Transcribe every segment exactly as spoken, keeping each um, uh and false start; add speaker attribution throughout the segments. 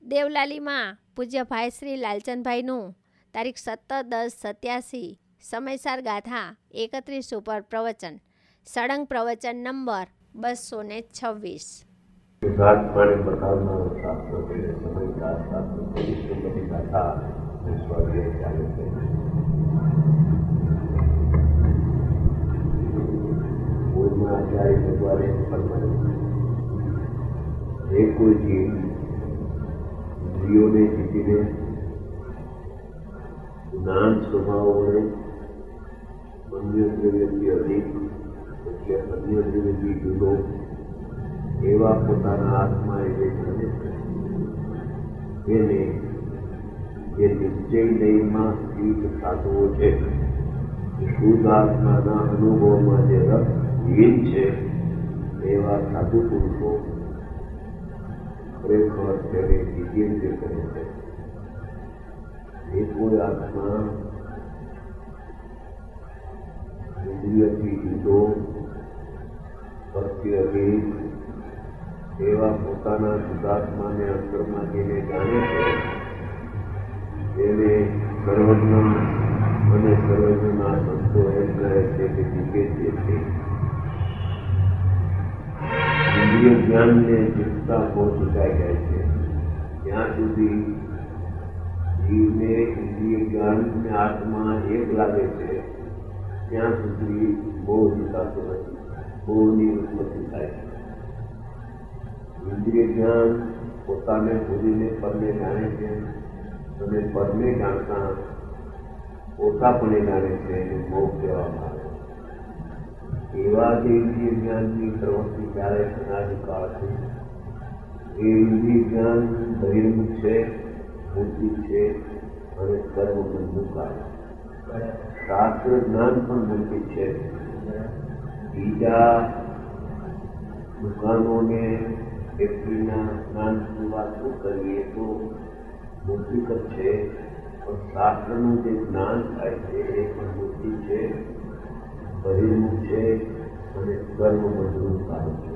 Speaker 1: દેવલાલીમાં પૂજ્ય ભાઈ શ્રી લાલચંદભાઈનું તારીખ સત્તર દસ સત્યાસી સમયસાર ગાથા એકત્રીસ ઉપર પ્રવચન સળંગ પ્રવચન નંબર બસો ને છવ્વીસ.
Speaker 2: જીવોને જીતીને જ્ઞાન સ્વભાવ વડે અન્ય દ્રવ્યથી અધિક એટલે અન્ય દ્રવ્યથી જુદો એવા પોતાના આત્માએ જે જાણે છે એને જે નિશ્ચય નયમાં સ્થિત સાધવો છે શુદ્ધ આત્માના અનુભવમાં જે રસહીન છે એવા સાધુ પુરુષો ખરેખર તેને જીજેન્દ્ર કરે છે. એ કોઈ આત્મા ઇન્દ્રિયથી જુદો પ્રત્યભિન એવા પોતાના શુદ્ધાત્માને અંતરમાં જેને જાણે છે તેને સર્વજ્ઞ અને સર્વજ્ઞના સંતો એમ કહે છે કે જીજેન્દ્ર છે. ઇન્દ્રિય જ્ઞાનને જીતતા પહોંચી જાય છે ત્યાં સુધી જીવને ઇન્દ્રિય જ્ઞાનને આત્મા એક લાગે છે ત્યાં સુધી બહુ જીતાતો નથી, બહુની ઉત્પત્તિ થાય છે. ઇન્દ્રિય જ્ઞાન પોતાને ભૂલીને પરને જાણે છે અને પરને જાણતા પોતાપણે જાણે છે એને મોહ કહેવામાં આવે. એવા જે ઇન્દ્રિય જ્ઞાનની પ્રવૃત્તિ ત્યારે અનાદિકાળથી એ ઇન્દ્રિય જ્ઞાન બહિર્મુખ છે, મૂર્તિ છે અને કર્મબંધનું કારણ. શાસ્ત્ર જ્ઞાન પણ મૂર્તિ છે. બીજા દુકાનોને ફેક્ટરીના જ્ઞાનની વાત શું કરીએ તો મૂર્તિક જ છે, પણ શાસ્ત્રનું જે જ્ઞાન થાય છે એ પણ મૂર્તિ છે, બહિર્મુખ છે અને કર્મબંધનું કારણ છે.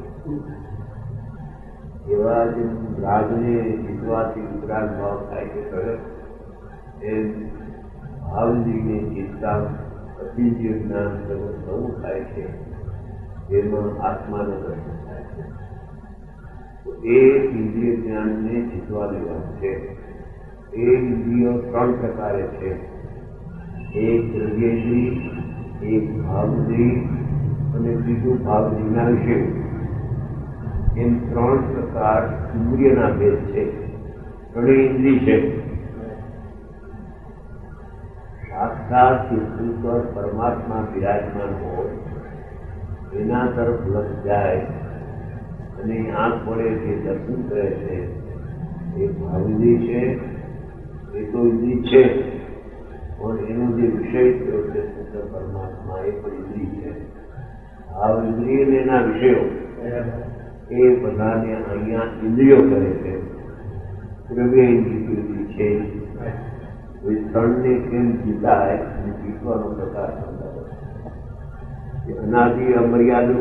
Speaker 2: એવા જે રાગને જીતવાથી વિતરાગ ભાવ થાય છે ખરેખર એમ ભાવજીને જીતતા અતિજ્ય જ્ઞાન સર્વ નવું થાય છે જેમાં આત્માને દર્શન થાય છે. તો એ ઇન્દ્રિય જ્ઞાનને જીતવા લેવાનું છે. એ ઇન્દ્રિયો ત્રણ પ્રકારે છે. એક દ્રવ્યેન્દ્રિય, એક ભાવની અને બીજું ભાવનીના વિશે. એમ ત્રણ પ્રકાર ઇન્દ્રિયના ભેદ છે. ત્રણેય ઇન્દ્રિય છે. સાક્ષાત તીર્થંકર પરમાત્મા બિરાજમાન હોય એના તરફ લક્ષ જાય અને આંખ વડે જે દર્શન કરે છે એ ભાવની છે, એ તો ઇન્દ્રિય છે પણ એનો જે વિષય થયો છે શંકર પરમાત્મા એ પણ ઇન્દ્રિય છે. ભાવ ઇન્દ્રિય અને એના વિષયો એ બધાને અહીંયા ઇન્દ્રિયો કરે છે. દ્રવ્ય ઇન્દ્રિય છે. ત્રણને કેમ જીતાય અને જીતવાનો પ્રકાર સમજાવે. અનાદિ અમર્યાદુ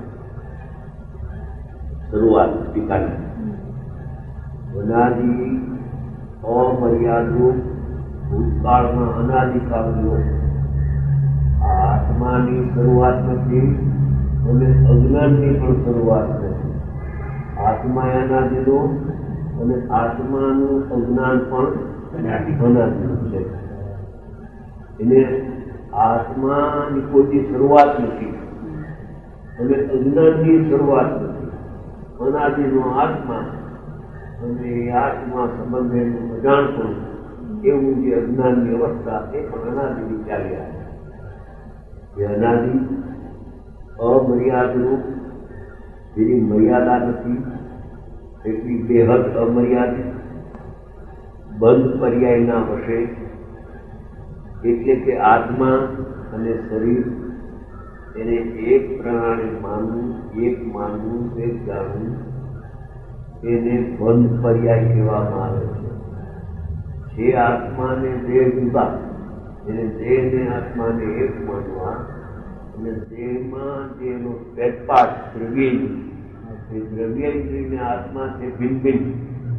Speaker 2: શરૂઆત ટીકાની. અનાદિ અમર્યાદુ ભૂતકાળમાં અનાદિકાળનો આ આત્માની શરૂઆત નથી અને અજ્ઞાનની પણ શરૂઆત નથી. આત્મા અનાદિનો અને આત્માનું અજ્ઞાન પણ અનાદિનું છે. એને આત્માની કોઈ શરૂઆત નથી અને અજ્ઞાનની શરૂઆત નથી. અનાદિનો આત્મા અને આત્મા સંબંધેનું અજાણપણ એવું જે અજ્ઞાનની અવસ્થા એ પણ અનાદિની ચાલી આવે. એ અનાદિ અમર્યાદરૂપ જેની મર્યાદા નથી એટલી બેહદ અમર્યાદિત બંધ પર્યાયના વશે એટલે કે આત્મા અને શરીર એને એક પ્રમાણે માનવું, એક માનવું, એક જાણવું એને બંધ પર્યાય કહેવામાં આવે છે. જે આત્માને દેહ જુદા એને દેહને આત્માને એક માનવા અને દેહમાં જે એનો પેટપાટ દ્રવ્યેન્દ્રિય એ દ્રવ્યેન્દ્રિયને આત્મા છે ભિન્ન ભિન્ન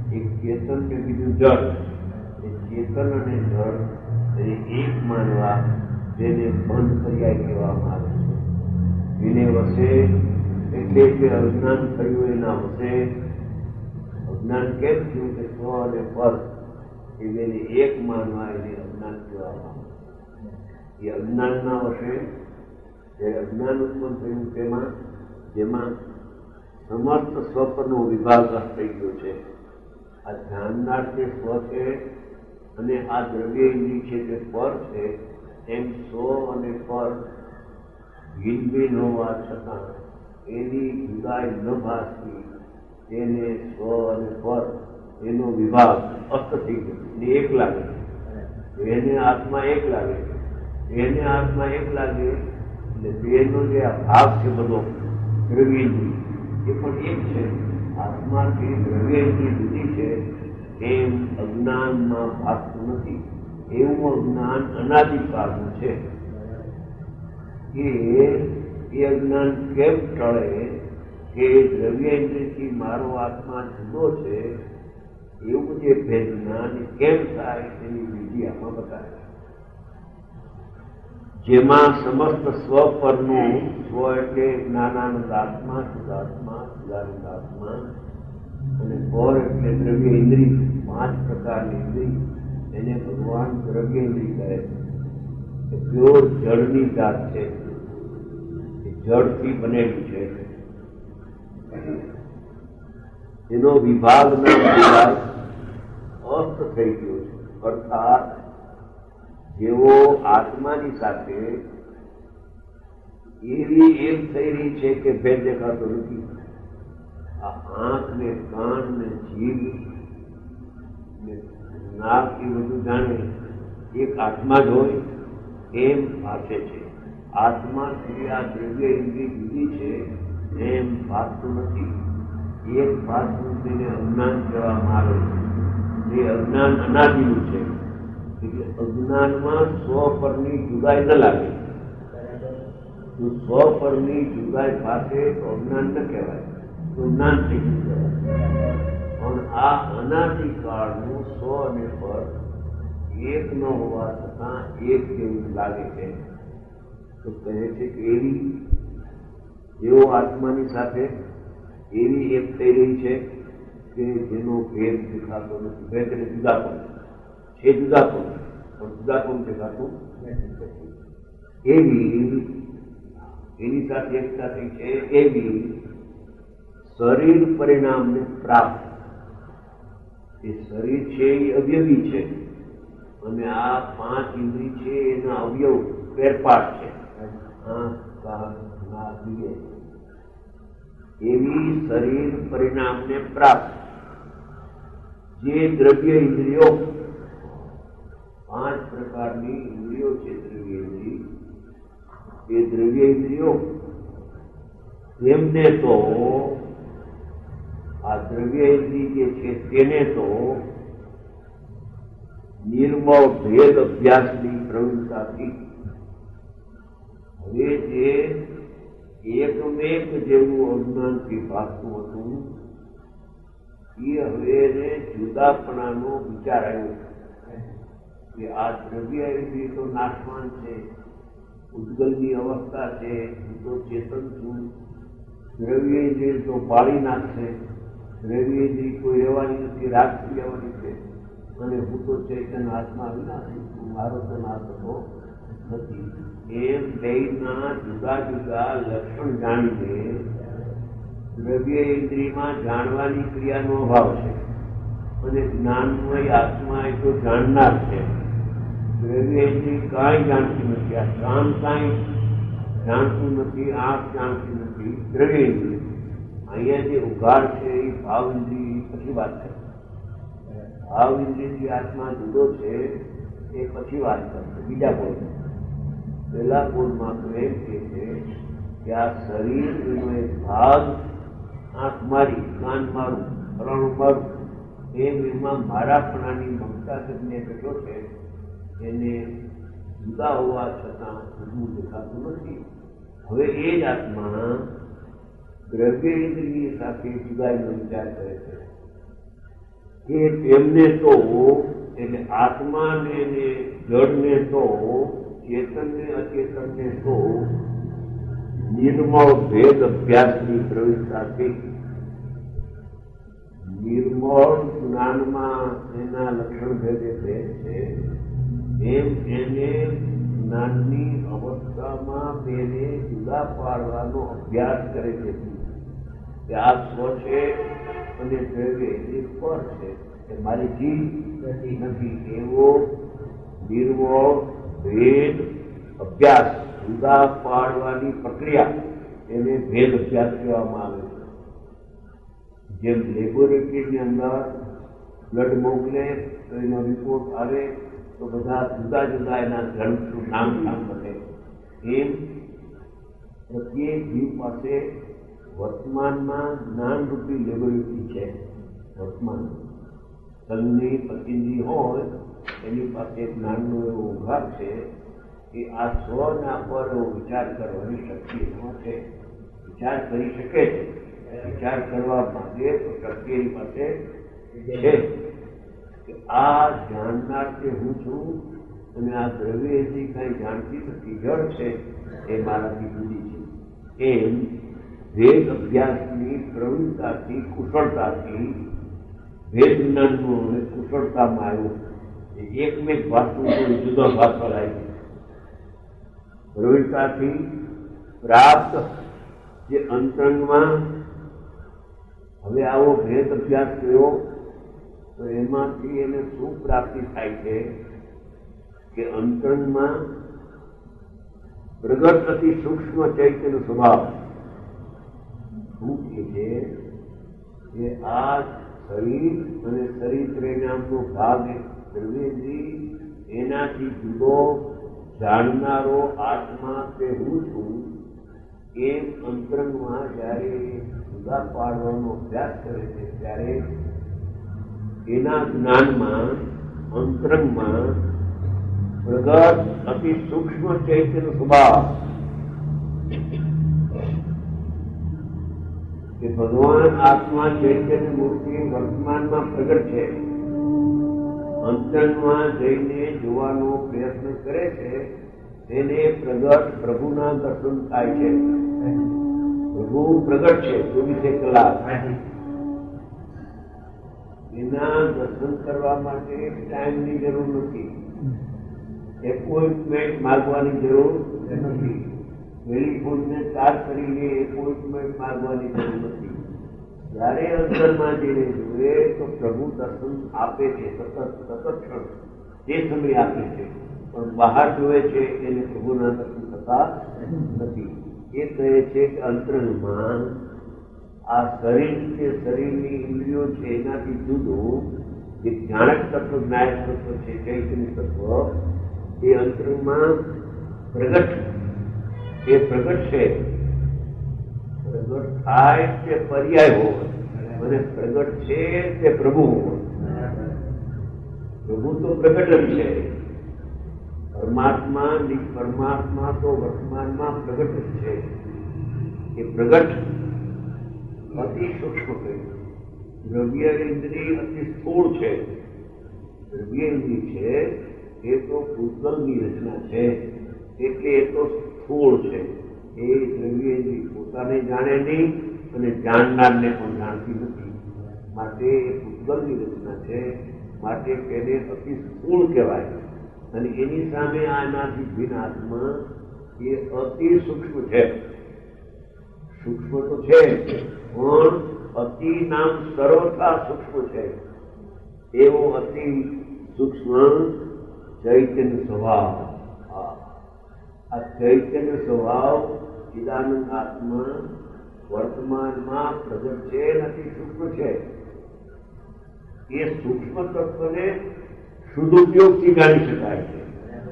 Speaker 2: એક ચેતન ને બીજું જળ. એ ચેતન અને જળ એને એક માનવા જેને બંધ પર્યાય કહેવામાં આવે છે. એને વસે એટલે કે અજ્ઞાન થયું એના વસે. અજ્ઞાન કેમ થયું કે સ્વ અને પર એને એક માનવા એને અજ્ઞાન કહેવામાં આવે. એ અજ્ઞાનના વશે જે અજ્ઞાન ઉત્પન્ન થયું તેમાં જેમાં સમસ્ત સ્વપરનો વિભાગ થઈ ગયો છે. આ ધ્યાનનાર તે સ્વ છે અને આ દ્રવ્ય ઇન્દ્રિય છે તે પર છે. એમ સ્વ અને પર ભિન્ન હોવા છતાં એની જુદાઈ ન ભાસતી તેને સ્વ અને પર એનો વિભાગ અસ્ત થઈ ગયો. એને એક લાગે, એને આત્મા એક લાગે, એને આત્મા એક લાગે એટલે બેનો જે આ ભાગ છે બધો દ્રવ્ય ઇન્દ્રિય એ પણ એક છે. આત્માથી દ્રવ્ય ઇન્દ્રિય જુદી છે એમ અજ્ઞાનમાં ભાગતું નથી. એવું અજ્ઞાન અનાદિકાળનું છે. એ એ અજ્ઞાન કેમ ટળે કે દ્રવ્ય ઇન્દ્રિયથી મારો આત્મા જુદો છે એવું જે ભેદ જ્ઞાન કેમ થાય એની વિધિ આમાં બતાવે. જેમાં સમસ્ત સ્વ પરનું સ્વ એટલે જ્ઞાનાનંદ આત્મા, શુદ્ધાત્મા, શુદ્ધાનંદ આત્મા અને પર એટલે દ્રવ્ય ઇન્દ્રિય. પાંચ પ્રકારની ઇન્દ્રિય એને ભગવાન દ્રવ્ય ઇન્દ્રિય કહે છે. એ પ્યોર જળની જાત છે. એ જળથી બનેલી છે. એનો વિભાગના વિભાગ અસ્ત થઈ ગયો છે. અર્થાત જેવો આત્માની સાથે એવી એમ થઈ રહી છે કે ભેદ દેખાતો નથી. આ આંખ ને કાન ને જીભ ને નાક એ બધું જાણે એક આત્મા જ હોય એમ ભાષે છે. આત્માથી આ દ્રવ્ય ઇન્દ્રિય જુદી છે એમ ભાસતું નથી. એક ભાસતું તેને અજ્ઞાન કહેવામાં આવે છે. એ અજ્ઞાન અનાદિનું છે. એટલે અજ્ઞાનમાં સ્વ પરની જુદાઈ ન લાગે. જો સ્વ પરની જુદાઈ પાસે તો અજ્ઞાન ન કહેવાય, તો જ્ઞાન થઈ ગયું કહેવાય. પણ આ અનાદિકાળનું સ્વ અને પર એક ન હોવા છતાં એક જેવું લાગે છે. તો કહે છે કે એવી જેવો આત્માની સાથે એવી એક થઈ રહી છે કે જેનો ભેદ દેખાતો નથી. ભેદ એટલે જુદા પણ છે, જુદા પણ પણ જુદા પણ દેખાતું નથી. એવી એની સાથે એકતા થઈ છે. એવી શરીર પરિણામને પ્રાપ્ત. એ શરીર છે એ અવયવી છે અને આ પાંચ ઇન્દ્રિય છે એના અવયવ ફેરફાર છે. એવી શરીર પરિણામને પ્રાપ્ત જે દ્રવ્ય ઇન્દ્રિયો, પાંચ પ્રકારની ઇન્દ્રિયો છે દ્રવ્ય ઇન્દ્રિય, એ દ્રવ્ય ઇન્દ્રિયો તેમને તો આ દ્રવ્ય ઇન્દ્રિય જે છે તેને તો નિર્મળ ભેદ અભ્યાસની પ્રવૃત્તિથી હવે જે એકમેક જેવું અજ્ઞાનથી ભાસતું હતું એ હવે એને જુદાપણાનો વિચાર આવ્યો કે આ દ્રવ્ય ઇન્દ્રિય તો નાશવાન છે, ઉદ્ગલની અવસ્થા છે, હું તો ચેતન છું. દ્રવ્ય ઇન્દ્રિય તો બાળી નાખશે, દ્રવ્ય ઇન્દ્રિય કોઈ રહેવાની નથી, રાખી લેવાની છે અને હું તો ચૈતન આત્મા વિનાશી છું, મારો તો નાશ થતો નથી. એમ બેના જુદા જુદા લક્ષણ જાણીને દ્રવ્ય ઇન્દ્રિયમાં જાણવાની ક્રિયાનો અભાવ છે અને જ્ઞાનમય આત્મા એ તો જાણનાર છે. દ્રવ્ય ઇન્દ્રિય કાંઈ જાણતી નથી, આ કાન કાંઈ જાણતું નથી, આંખ જાણતી નથી. દ્રવ્ય ઇન્દ્રિય અહીંયા જે ઉઘાડ છે એ ભાવ ઇન્દ્રિય પછી વાત કરે. ભાવ ઇન્દ્રિયથી આત્મા જુદો છે એ પછી વાત કરશે બીજા બોલ. પહેલા બોલમાં તો એમ કહે છે કે આ શરીર એનો એક ભાગ, આંખ મારી, કાન મારું, ફલાણું મારું, એમ એમાં મારાપણાની મમતા કરીને કેટલો છે એને જુદા હોવા છતાં જુદું દેખાતું નથી. હવે એ જ આત્મા દ્રવ્ય ઇન્દ્રિય સાથે જુદાઈનો વિચાર કરે છે કે તેમને તો એટલે આત્માને ને જળને તો ચેતનને અચેતનને તો નિર્મળ ભેદ અભ્યાસની પ્રવૃત્તિથી નિર્મળ જ્ઞાનમાં એના લક્ષણ ભેદે ભેદ છે એમ એને જ્ઞાનની અવસ્થામાં તેને જુદા પાડવાનો અભ્યાસ કરે છે કે આ સ્વ છે અને દ્રવ્ય એ પર છે એ મારી ચીજ નથી એવો નિર્મળ ભેદ અભ્યાસ જુદા પાડવાની પ્રક્રિયા એને ભેદ અભ્યાસ કહેવામાં આવે છે. જેમ લેબોરેટરીની અંદર બ્લડ મોકલે તો એનો રિપોર્ટ આવે તો બધા જુદા જુદા એના ગ્રંથનું નામ નામ બને એમ પ્રત્યેક જીવ પાસે વર્તમાનમાં જ્ઞાનરૂપી લેબોરેટરી છે. વર્તમાન તનની પતિની હોય એની પાસે જ્ઞાનનો એવો વિભાગ છે કે આ સ્વના પર એવો વિચાર કરવાની શક્તિ એમાં છે. વિચાર કરી શકે છે. વિચાર કરવા માંગે તો શક્તિ એની પાસે છે કે આ જાણનાર કે હું છું અને આ દ્રવ્ય એથી કઈ જાણતી નથી, જળ છે એ મારાથી જુદી છે. એમ ભેદ અભ્યાસની પ્રવૃત્તિથી કુશળતાથી ભેદ જ્ઞાનનું અને કુશળતામાં આવ્યું એકમેક ભાષનું કોઈ જુદો ભાષા લાવી પ્રવૃત્તિથી પ્રાપ્ત જે અંતરંગમાં હવે આવો ભેદ અભ્યાસ થયો તો એમાંથી એને શું પ્રાપ્તિ થાય છે કે અંતરંગમાં પ્રગટ અતિ સૂક્ષ્મ ચૈતન્ય સ્વભાવ શું કહે છે કે આ શરીર અને શરીર નામનો ભાગ દ્રવ્યજી એનાથી જુદો જાણનારો આત્મા તે હું છું એમ અંતરંગમાં જ્યારે જુદા પાડવાનો અભ્યાસ કરે છે ત્યારે એના જ્ઞાનમાં અંતરંગમાં પ્રગટ અતિ સૂક્ષ્મ ચૈતન્ય સ્વભાવ કે ભગવાન આત્મા ચૈતન્ય મૂર્તિ વર્તમાનમાં પ્રગટ છે, અંતરમાં જઈને જોવાનો પ્રયત્ન કરે છે તેને પ્રગટ પ્રભુના દર્શન થાય છે. પ્રભુ પ્રગટ છે ચોવીસે કલાક. એના દર્શન કરવા માટે ટાઈમની જરૂર નથી, એપોઇન્ટમેન્ટ માગવાની જરૂર નથી, ટેલિફોનને ચાર્જ કરીને એપોઇન્ટમેન્ટ માગવાની જરૂર નથી. જયારે અંતરમાં જઈને જોઈએ તો પ્રભુ દર્શન આપે છે, સતત સતત ક્ષણ તે સમય આપે છે, પણ બહાર જોવે છે એને પ્રભુના દર્શન થતા નથી. એ કહે છે કે અંતરંગમાં આ શરીર કે શરીરની ઇન્દ્રિયો છે એનાથી જુદું જે જ્ઞાનક તત્વ જ્ઞાયક તત્વ છે ચૈતન્ય તત્વ એ અંતરંગમાં પ્રગટ એ પ્રગટ છે. પ્રગટ થાય તે પર્યાય હોય અને પ્રગટ છે તે પ્રભુ હોય. પ્રભુ તો પ્રગટ જ છે. પરમાત્મા પરમાત્મા તો વર્તમાનમાં પ્રગટ જ છે. એ પ્રગટ અતિ સૂક્ષ્મ કહ્યું. દ્રવ્ય ઇન્દ્રિય અતિ સ્થૂળ છે. દ્રવ્ય ઇન્દ્રિય છે એ તો ભૂતગલની રચના છે એટલે એ તો સ્થૂળ છે. એ દ્રવ્ય ઇન્દ્રિય પોતાને જાણે નહીં અને જાણનારને પણ જાણતી નથી, માટે એ ભૂતગલની રચના છે, માટે તેને અતિ સ્થૂળ કહેવાય. અને એની સામે આનાથી ભિન્ન આત્મા એ અતિ સૂક્ષ્મ છે. સૂક્ષ્મ તો છે પણ અતિ નામ સર્વથા સૂક્ષ્મ છે. એવો અતિ સૂક્ષ્મ ચૈતન્ય સ્વભાવ. આ ચૈતન્ય સ્વભાવ ચિદાનંદ આત્મા વર્તમાનમાં પ્રગટ છે, અતિ સૂક્ષ્મ છે. એ સૂક્ષ્મ તત્વને સદુપયોગથી જાણી શકાય છે.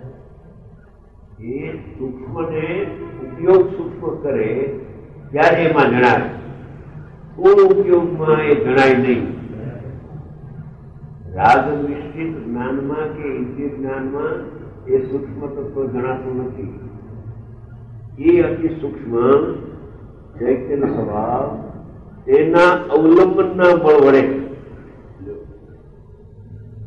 Speaker 2: એ સૂક્ષ્મને ઉપયોગ સૂક્ષ્મ કરે ત્યારે એમાં જણાય, થોડો ઉપયોગમાં એ જણાય નહીં. રાગ નિશ્ચિત જ્ઞાનમાં કે ઇન્દ્રિય જ્ઞાનમાં એ સૂક્ષ્મ તત્વ જણાતું નથી. એ અતિ સૂક્ષ્મ ચૈતન્ય સ્વભાવ તેના અવલંબનના બળ વડે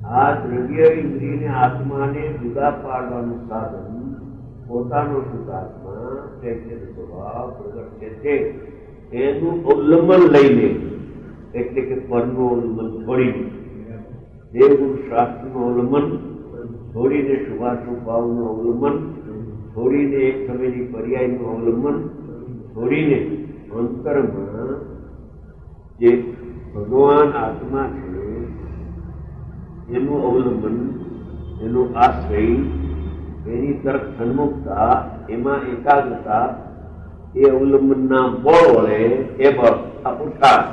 Speaker 2: આ દ્રવ્ય ઇન્દ્રિયને આત્માને જુદા પાડવાનું સાધન પોતાનો શુદ્ધાત્મા ચૈતન્ય સ્વભાવ પ્રગટ છે એનું અવલંબન લઈને, એટલે કે પરનું અવલંબન છોડીને, દેવગુરુ શાસ્ત્રનું અવલંબન છોડીને, શુભાશુભ ભાવનું અવલંબન છોડીને, એક સમયની પર્યાયનું અવલંબન છોડીને, અંતરમાં જે ભગવાન આત્મા છે એનું અવલંબન, એનો આશ્રય, એની તરફ સન્મુખતા, એમાં એકાગ્રતા, એ અવલંબનના બળ વડે એ બળ આ પુરુષાર્થ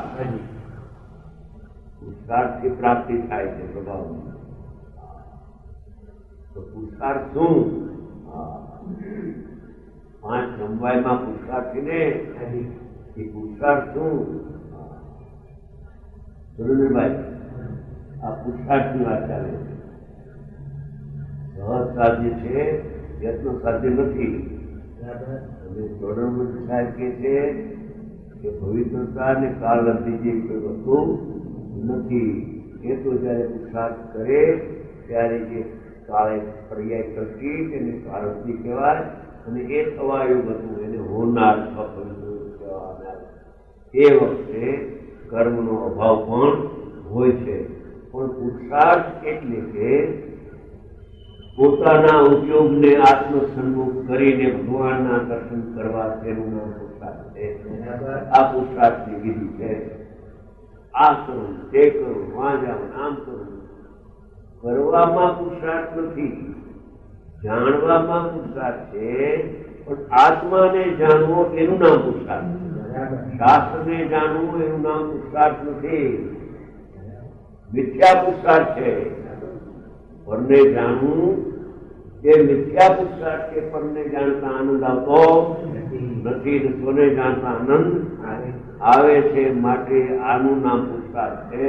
Speaker 2: પુરુષાર્થથી પ્રાપ્તિ થાય છે સ્વભાવની. તો પુરુષાર્થ શું? પાંચ સમવાયમાં પુરુષાર્થી ને એ પુરુષાર્થ શું? સુરેન્દ્રભાઈ, આ પુરુષાર્થની વાત ચાલે છે. સહજ સાધ્ય છે, યત્ન સાધ્ય નથી. અને ચોડણમંત્રી સાહેબ કહે છે કે પવિત્રતા અને કાળ લબ્ધિ જેવી કોઈ વસ્તુ નથી. એ તો જયારે પુરુષાર્થ કરે ત્યારે જે કાળે પર્યાય કરતી તેને કાળજી કહેવાય, અને એ થવાયું હતું એને હોનાર કહેવાના. એ વખતે કર્મનો અભાવ પણ હોય છે. પણ પુરુષાર્થ એટલે કે પોતાના ઉપયોગને આત્મસન્મુખ કરીને ભગવાનના દર્શન કરવા, તેનું નામ પુરુષાર્થ છે. આ પુરુષાર્થની વિધિ છે. આ કરું, તે કરું, વાં જાઉં, આમ કરું. કરવામાં પુરુષાર્થ નથી, જાણવામાં પુરુષાર્થ છે. પણ આત્માને જાણવો એનું નામ પુરુષાર્થ. શાસ્ત્રને જાણવું એનું નામ પુરુષાર્થ નથી, મિથ્યા પુરુષાર્થ છે. પરને જાણવું એ મિથ્યા પુરુષાર્થ છે. પરને જાણતા આનંદ આવતો નથી, સ્વને જાણતા આનંદ આવે છે. માટે આનું નામ પુરુષાર્થ છે.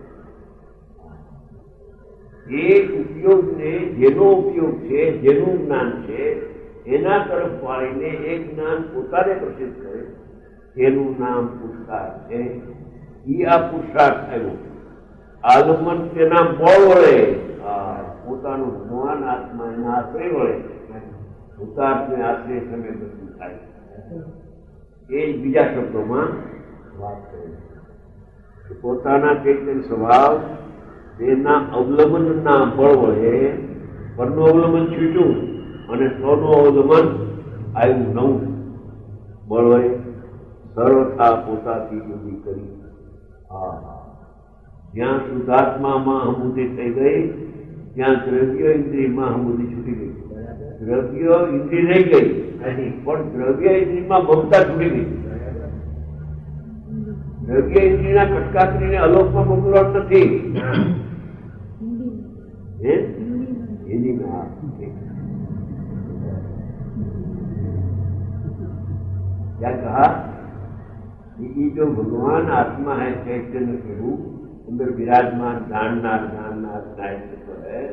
Speaker 2: એ ઉપયોગને, જેનો ઉપયોગ છે, જેનું જ્ઞાન છે, એના તરફ વાળીને એ જ્ઞાન પોતાને પ્રસિદ્ધ કરે, એનું નામ પુરુષાર્થ છે. એ આ પુરુષાર્થ થયો. આલંબન તેના બળ વડે, પોતાનું ભગવાન આત્મા એના આશ્રય વડે, હુતાત્મે આશ્રય સમય બધું થાય. એ જ બીજા શબ્દોમાં વાત કરે છે. પોતાના ચૈતન્ય સ્વભાવ તેના અવલંબનના બળ વડે પરનું અવલંબન છૂટ્યું અને સ્વનું અવલંબન આવ્યું નવું બળ વડે સર્વથા પોતાથી જુદી કરી. હા, જ્યાં શુદ્ધાત્મામાં હમુદી થઈ ગઈ ત્યાં દ્રવ્ય ઇન્દ્રિયમાં હમુદી છૂટી ગઈ. દ્રવ્ય ઇન્દ્રિય રહી ગઈ, પણ દ્રવ્ય ઇન્દ્રિયમાં મમતા છૂટી ગઈ. દ્રવ્ય ઇન્દ્રિયના કટકા કરીને અલોકમાં મોકલવાનું નથી. क्या कहा? ये जो भगवान आत्मा है, चैतन्य स्वरूप, अंदर विराजमान जाननार जाननार नायक है,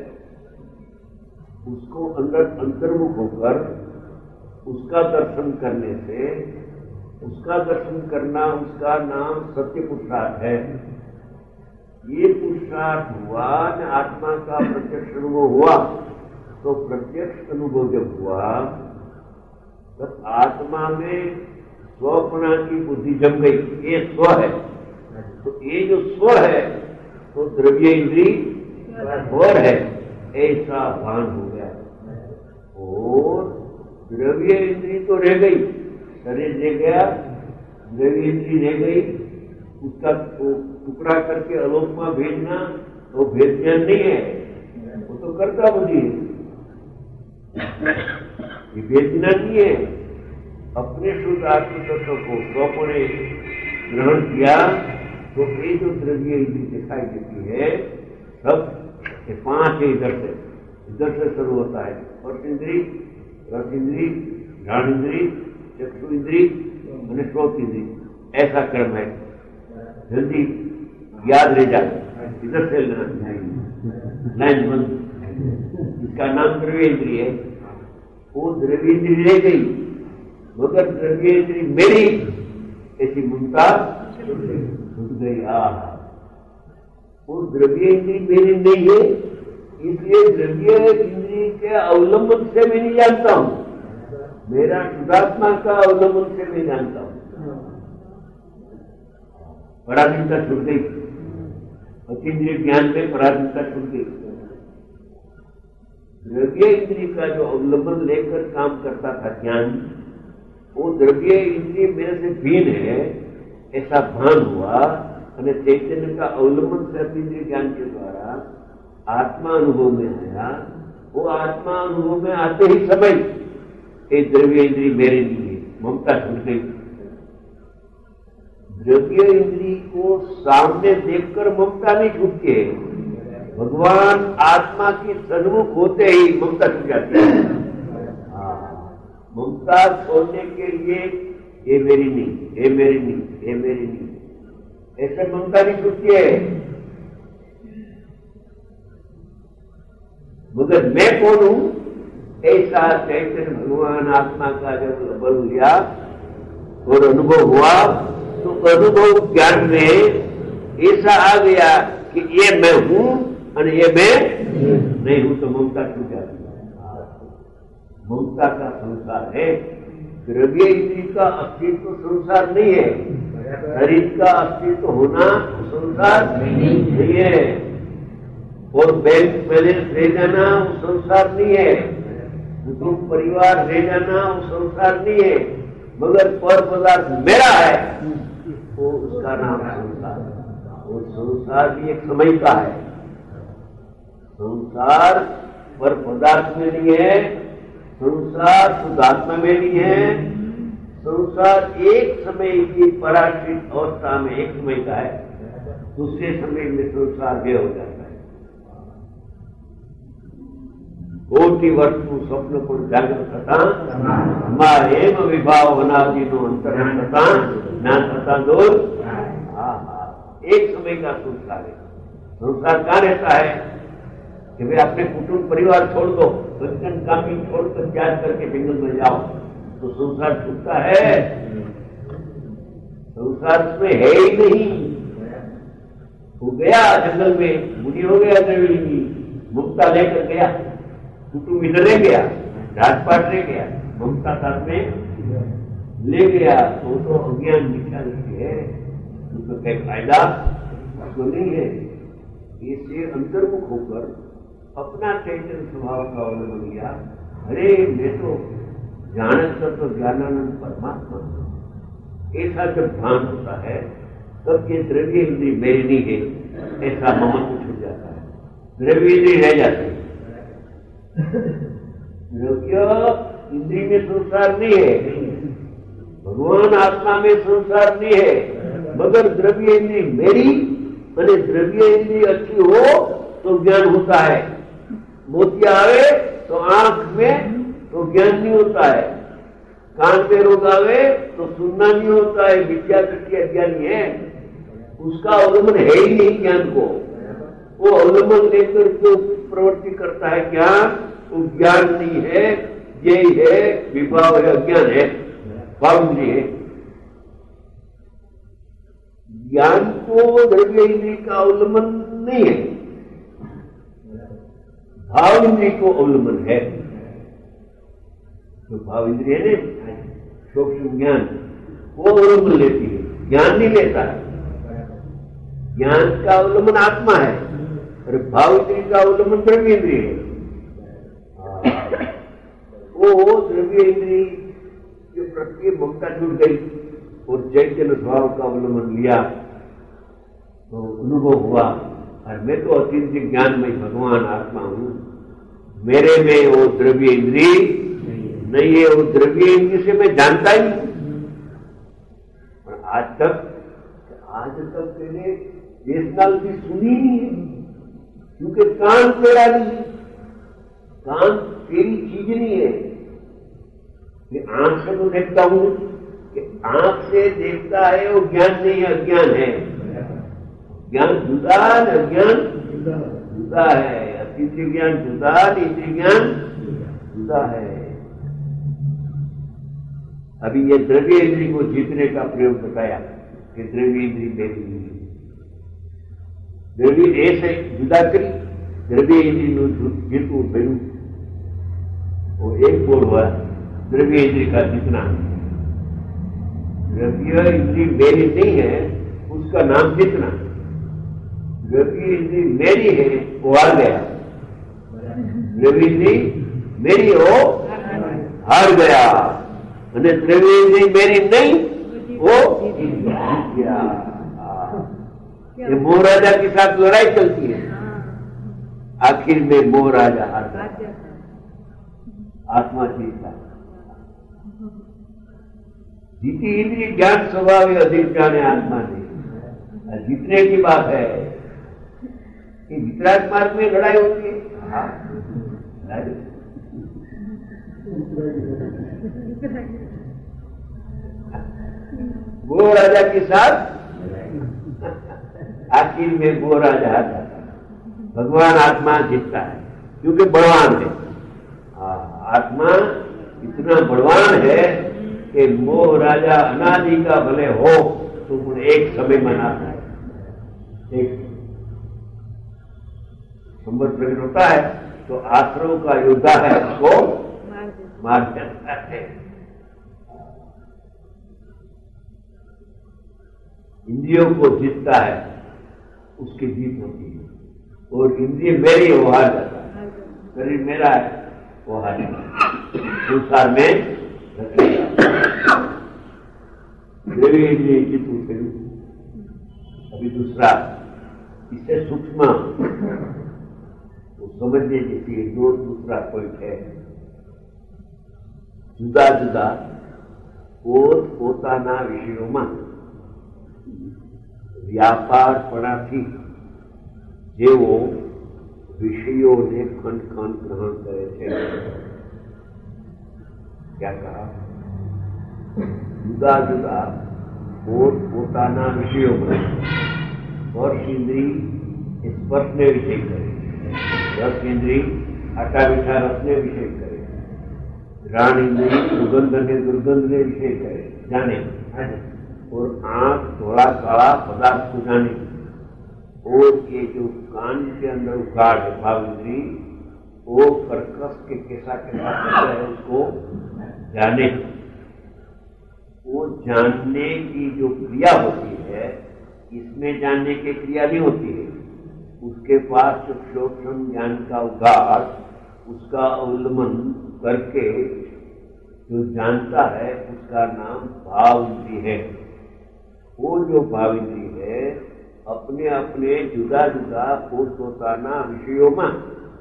Speaker 2: उसको अंदर अंतर्मुख होकर उसका दर्शन करने से, उसका दर्शन करना, उसका नाम सत्य पुरुषार्थ है. ये पुरुषार्थ हुआ न आत्मा का प्रत्यक्ष अनुभव हुआ. तो प्रत्यक्ष अनुभव जब हुआ तब आत्मा में स्वपना की बुद्धि जम गई. ये स्व है, तो ये जो स्व है तो द्रव्य इंद्रिय और है, ऐसा भान हो गया. और द्रव्य इंद्रिय तो रह गई, शरीर रह गया, द्रव्य इंद्रिय रह गई. उसका टुकड़ा करके अलोक में भेजना तो भेद ज्ञान नहीं है, वो तो कर्ता बुद्धि है. ये भेद ज्ञान नहीं है. अपने शुद्ध आत्म तत्व को स्वपने ग्रहण किया तो ये जो द्रव्य इंद्रिय दिखाई देती है सब ये पांच है. इधर से इधर से शुरू होता है. स्पर्श इंद्रिय, रस इंद्रिय, घ्राण इंद्रिय, चक्षु इंद्रिय और श्रोत इंद्रिय. ऐसा क्रम है. जल्दी याद रह जाए. इधर से लाइन बंद. इसका नाम द्रव्य इंद्रिय है. वो द्रव्य इंद्रिय रह गई मगर द्रव्य इंद्रिय मेरी ऐसी ममता छूट गई. आ वो द्रव्य इंद्रिय मेरी नहीं है, इसलिए द्रव्य इंद्रिय के अवलंबन से मैं नहीं जानता हूं, मेरा शुद्धात्मा का अवलंबन से मैं जानता हूं। पराधीनता छूट गई, अतीन्द्रिय ज्ञान में पराधीनता छूट गई। द्रव्य इंद्रिय का जो अवलंबन लेकर काम करता था ज्ञान, वो द्रव्य इंद्रिय मेरे से भिन्न है ऐसा भान हुआ, और चैतन्य का अवलंबन से अतीन्द्रिय ज्ञान के द्वारा आत्मा अनुभव में आया। वो आत्मा अनुभव में आते ही समय ये द्रव्य इंद्रिय मेरे लिए ममता छूट गई। द्रव्य इंद्रिय को सामने देखकर ममता नहीं छूटती है, भगवान आत्मा की सन्मुख होते ही ममता छूट जाती है। ममता छोड़ने के लिए ये मेरी नहीं, ये मेरी नहीं, ये मेरी नहीं, ऐसे ममता नहीं छूटती है। मगर मैं कौन हूं, ऐसा चैतन्य भगवान आत्मा का जब बल लिया और अनुभव हुआ, तो अनुभव ज्ञान में ऐसा आ गया कि ये मैं हूं और ये मैं नहीं हूं, तो ममता छूट जाती है। ममता का संसार है, द्रव्य इंद्रिय का अस्तित्व संसार नहीं है, शरीर का अस्तित्व होना संसार नहीं है, और बैंक बैलेंस ले जाना वो संसार नहीं है, कुटुंब परिवार ले जाना वो संसार नहीं है, मगर पर पदार्थ मेरा है वो उसका नाम संसार है। और संसार भी एक समय का है, संसार पर पदार्थ में नहीं है, संसार शुद्धात्मा में नहीं है, संसार एक समय की पराश्रित अवस्था में एक समय का है, दूसरे समय में संसार व्यय हो जाता है। कोटि वर्षु स्वप्न को जागृत था हमारे विभाव अनादिनो अंतरण था ज्ञान था दूर। एक समय का संसार है। संसार कहाँ रहता है कि वे अपने कुटुंब परिवार छोड़ दो, बचपन कामी छोड़कर त्याग करके जंगल में जाओ, तो संसार छूटता है? संसार उसमें है ही नहीं। वो गया जंगल में, बुढ़ी हो गया, द्रविड़ी मुक्ता लेकर गया, कुटुंब इधर रह गया, घाट पाट रह गया, ममता साथ में ले गया, तो तो अज्ञान मिथ्या दृष्टि है, उसको कोई फायदा उसको नहीं है। इससे अंतर्मुख होकर अपना चैतन्य स्वभाव का अवलंबन किया। अरे मैं तो जानत तो ज्ञानानंद परमात्मा, ऐसा जब भान होता है तब ये द्रव्य इंद्रिय मेरी नहीं है ऐसा ममत्व छूट जाता है, द्रव्य इंद्रिय रह जाते हैं। द्रव्य इंद्रिय में संसार नहीं है, भगवान आत्मा में संसार नहीं है, मगर द्रव्य इंद्रिय मेरी, मैंने द्रव्य इंद्रिय अच्छी हो तो ज्ञान होता है, मोतिया आवे तो आंख में तो ज्ञान नहीं होता है, कान में रोग आवे तो सुनना नहीं होता है, विद्या दृष्टि अज्ञानी है, उसका अवलंबन है ही नहीं ज्ञान को। वो अवलंबन लेकर जो प्रवृत्ति करता है ज्ञान, वो ज्ञान नहीं है, यही है विभाव है, अज्ञान है, भाव नहीं है। ज्ञान को द्रव्य इंद्रिय का अवलंबन नहीं है, भाव इंद्रिय को अवलंबन है। तो भाव इंद्रिय है ना, सूक्ष्म ज्ञान वो अवलंबन लेती है, ज्ञान नहीं लेता है। ज्ञान का अवलंबन आत्मा है और भाव इंद्रिय का अवलंबन द्रव्य इंद्रिय है। वो द्रव्य इंद्रिय के प्रति ममता छूट गई और चैतन्य स्वभाव का अवलंबन लिया तो अनुभव हुआ, और मैं तो अतीन्द्रिय ज्ञान में भगवान आत्मा हूं, मेरे में वो द्रव्य इंद्रिय नहीं है, वो द्रव्य इंद्रिय से मैं जानता ही नहीं। और आज तक आज तक मैंने देशकाल की सुनी नहीं है, क्योंकि कान तेरा नहीं, कान तेरी चीज नहीं है। मैं आंख से तो देखता हूं कि आंख से देखता है वो ज्ञान नहीं, अज्ञान है। ज्ञान जुदा, अज्ञान जुदा है, अतीन्द्रिय ज्ञान जुदा, इंद्रिय ज्ञान जुदा है। अभी ये द्रव्य इंद्रिय को जीतने का प्रयोग बताया कि द्रव्य इंद्रिय मेरी नहीं, द्रव्य ऐसे जुदा करी દ્રવ્ય ઇન્દ્રિયનું જીતવું થયું वो एक बोल हुआ द्रव्य इंद्रिय का जितना। द्रव्य इंद्रिय मेरी नहीं है उसका नाम जितना। द्रव्य इंद्रिय मेरी है वो हार गया। द्रव्य इंद्रिय मेरी हो हार गया અને દ્રવ્ય इंद्रिय मेरी नहीं वो जीत गया। ये मोह राजा के साथ लड़ाई चलती है, आखिर में मोह राजा हार गया, आत्मा जीता। जीती इंद्रिय ज्ञान स्वभाव अधिक जाने आत्मा नहीं। जीतने की बात है कि वितराग मार्ग में लड़ाई होती है। हाँ, वो राजा के साथ आखिर में वो राजा हारता है, भगवान आत्मा जीतता है क्योंकि बलवान है। आत्मा इतना बलवान है कि मोह राजा अनादि का भले हो तो उन्हें एक समय मनाता है। एक संबंध प्रकट होता है तो आश्रम का योद्धा है उसको मार देता है। इंद्रियों को जीतता है उसकी जीत होती है, और इंद्रिय मेरी वो हार जाता है। शरीर मेरा है वो हार संसार में द्रव्य इंद्रिय जीतू फिर। अभी दूसरा इससे सूक्ष्म तो समझने जैसी दो दूसरा पॉइंट है। जुदा जुदा પોત પોતાના વિષયોમાં વ્યાપારપણાથી જેઓ विषयों खंड खंड ग्रहण करे थे। क्या कहा? जुदा जुदा पोत पोताना विषयों में स्पर्श इंद्री स्पर्श ने विषय करे, रस इंद्री आटा मीठा रस ने विषय करे, घ्राण इंद्री सुगंध ने दुर्गंध ने विषय करे जाने, और आंख थोड़ा काला पदार्थ को जाने, और ये जो कान के अंदर उगाड़ है भाव इंद्री वो कर्कश के कैसा कैसा है उसको जाने। वो जानने की जो क्रिया होती है इसमें जानने की क्रिया नहीं होती है। उसके पास जो सूक्ष्म ज्ञान का उगाड़ उसका अवलंबन करके जो जानता है उसका नाम भाव इंद्री है। वो जो भाव इंद्री है अपने अपने जुदा जुदा पोत पोताना विषयों में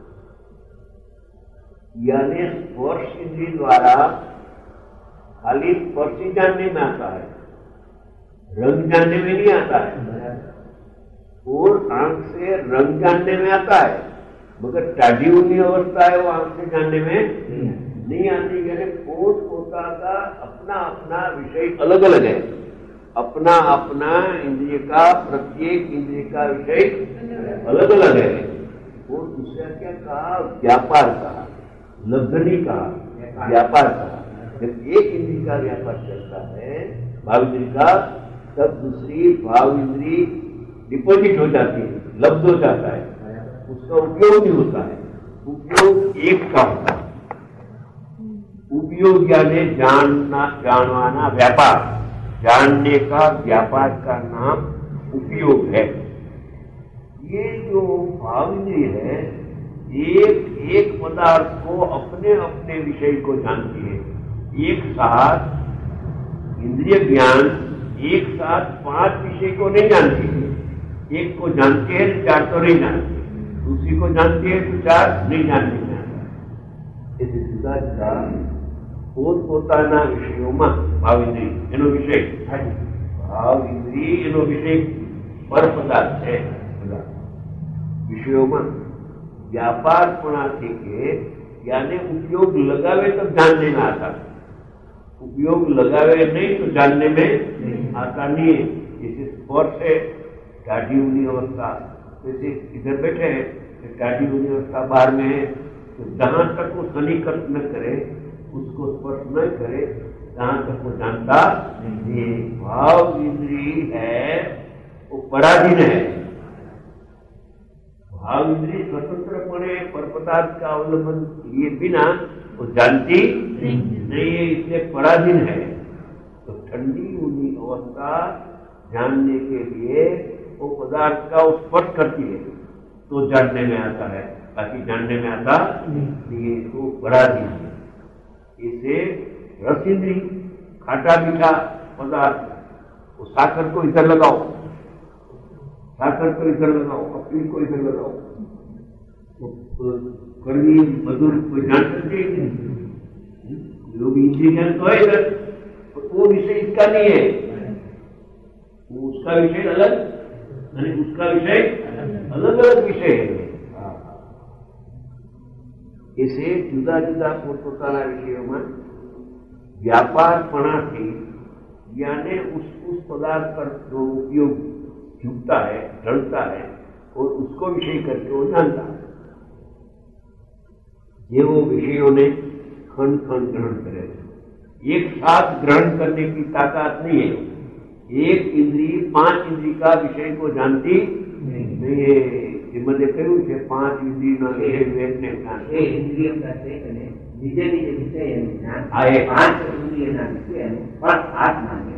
Speaker 2: यानी स्पर्श इंद्री द्वारा खाली स्पर्श ही जानने में आता है, रंग जानने में नहीं आता है। और आंख से रंग जानने में आता है, मगर टाढ़ी हुई अवस्था है वो आंख से जानने में नहीं आती। यानी पोत पोता का अपना अपना विषय अलग अलग है, अपना अपना इंद्रिय का प्रत्येक इंद्रिय का विषय अलग अलग है। और दूसरा क्या कहा? व्यापार कहा, लब्धनी कहा, व्यापार कहा। जब एक इंद्रिय का व्यापार चलता है भाव इंद्रिय का, तब दूसरी भाव इंद्रिय डिपोजिट हो जाती है, लब्ध हो जाता है, उसका उपयोग नहीं होता है। उपयोग एक का होता है। उपयोग यानी जानना जानवाना व्यापार, जानने का व्यापार का नाम उपयोग है। ये जो भाव इंद्रिय है एक एक पदार्थ को अपने अपने विषय को जानती है। एक साथ इंद्रिय ज्ञान एक साथ पांच विषय को नहीं जानती है। एक को जानते हैं तो चार तो नहीं जानते, दूसरी को जानते हैं तो चार नहीं जानते। ऐसे जुदा जुदा પોત પોતાના વિષયોમાં ભાવ ઇન્દ્રિય એનો વિષય ભાવ ઇન્દ્રિય એનો વિષય પર પદાર્થ છે। વિષયોમાં व्यापारपणाથી કે यानी उपयोग लगावे तो जानने में आता, उपयोग लगावे नहीं तो जानने में आता नहीं है। जैसे स्पर्श है टाढ़ी हुई अवस्था, जैसे इधर बैठे हैं टाढ़ी हुई अवस्था बाहर में है, तो जहां तक वो सन्निकट न करे उसको स्पर्श न करे जहां तक वो जानता नहीं। भाव इंद्रिय है वो पराधीन है, भाव इंद्रिय स्वतंत्रपणे पर पदार्थ का अवलंबन किए बिना वो जानती नहीं है, इसलिए पराधीन है। तो ठंडी हुई अवस्था जानने के लिए वो पदार्थ का स्पर्श करती है तो जानने में आता है, बाकी जानने में आता नहीं है, तो पराधीन है। इसे रस इंद्रिय खाटा मीठा पदार्थ, वो साकर को इधर लगाओ, साकर को इधर लगाओ, अपील को इधर लगाओ, तो कड़वी मधुर कोई जान सकते हैं? लोग इंद्रिय ज्ञान तो है इधर, तो वो विषय इसका नहीं है, वो उसका विषय अलग, यानी उसका विषय अलग अलग विषय है। इसे जुदा जुदा પોતપોતાના વિષયોમાં व्यापारपणाથી यानी उस उस पदार्थ पर जो उपयोग झुकता है, ढलता है और उसको विषय करके वो जानता है। ये वो विषयों ने खंड खंड ग्रहण करे, एक साथ ग्रहण करने की ताकत नहीं है। एक इंद्रिय पांच इंद्रिय का विषय को जानती नहीं है। मैंने कहूँ છે પાંચ ઇન્દ્રિયનો વિષય વેદને જ્ઞાન, એ ઇન્દ્રિય કરશે અને બીજે બીજે વિષયનું જ્ઞાન, આ એ પાંચ ઇન્દ્રિયના વિષયનું પણ આત્માને